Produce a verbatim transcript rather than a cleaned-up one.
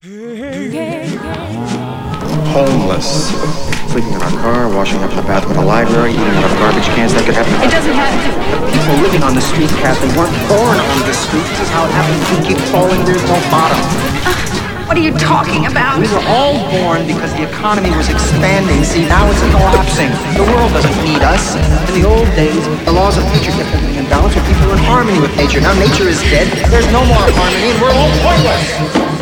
Homeless. Sleeping in our car, washing up in the bathroom of the library, eating out of garbage cans. That could happen. It doesn't have to. People living on the street, Kath, they weren't born on the street. This is how it happens. We keep falling, there's no bottom. What are you talking about? We were all born because the economy was expanding. See, now it's collapsing. The world doesn't need us. In the old days, the laws of nature kept everything in balance, where people were in harmony with nature. Now nature is dead. There's no more harmony, and we're all pointless.